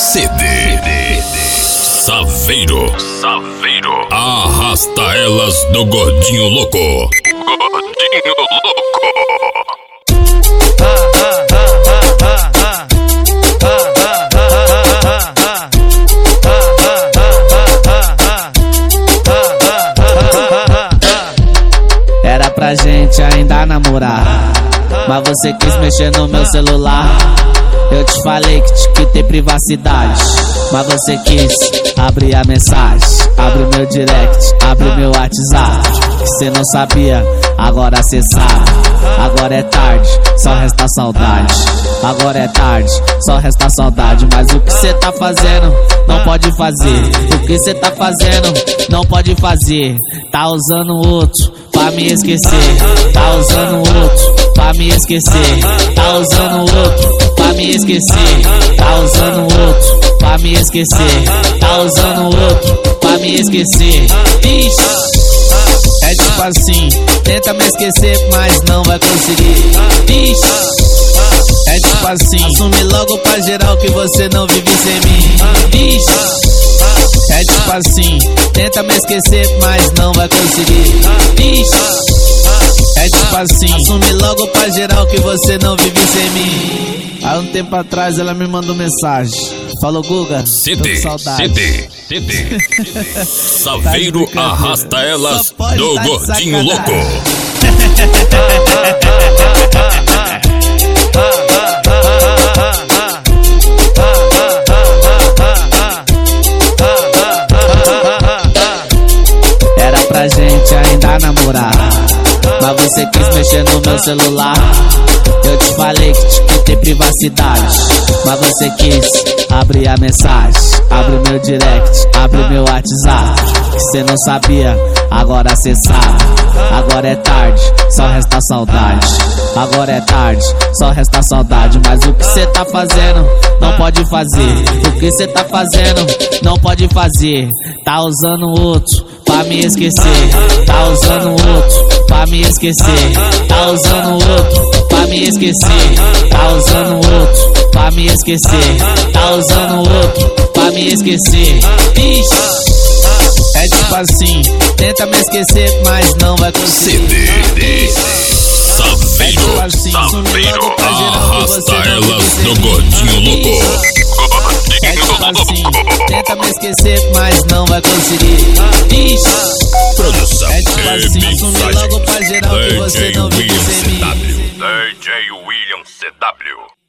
CD Saveiro. Arrasta elas do Gordinho Louco. Gordinho Louco. Era pra gente ainda namorar, mas você quis mexer no meu celular. Eu te falei que tem privacidade, mas você quis abrir a mensagem. Abre o meu direct, abre o meu WhatsApp. Que cê não sabia, agora cê sabe. Agora é tarde, só resta saudade. Agora é tarde, só resta saudade. Mas o que cê tá fazendo, não pode fazer. O que cê tá fazendo, não pode fazer. Tá usando outro pra me esquecer. Tá usando outro pra me esquecer. Tá usando outro pra me esquecer. Tá usando outro pra me esquecer. Tá usando outro pra me esquecer. Ixi, é tipo assim, tenta me esquecer, mas não vai conseguir. Ixi, é tipo assim, assume logo pra geral que você não vive sem mim. Ixi, é tipo assim, tenta me esquecer, mas não vai conseguir. Ixi, é tipo assim, assume logo pra geral que você não vive sem mim. Há um tempo atrás ela me mandou mensagem. Falou, Guga, tô com saudade. CD Saveiro arrasta elas do Gordinho Louco. Era pra gente ainda namorar, mas você quis mexer no meu celular. Eu te falei que tem privacidade, mas você quis abrir a mensagem. Abre o meu direct, abre o meu WhatsApp. Que cê não sabia, agora cê sabe. Agora é tarde, só resta saudade. Agora é tarde, só resta saudade. Mas o que cê tá fazendo, não pode fazer. O que cê tá fazendo, não pode fazer. Tá usando outro pra me esquecer. Tá usando outro pra me esquecer. Tá usando outro pra me esquecer. Tá usando outro pra me esquecer. Tá usando outro pra me esquecer. Ixi, é tipo assim, tenta me esquecer, mas não vai conseguir. CD Saveiro arrasta elas do Gordinho Louco. É tipo assim, tenta me esquecer, mas não vai conseguir. Ixi, Produção é tipo assim, assume logo pra geral que você não vive sem mim. DJ William CW.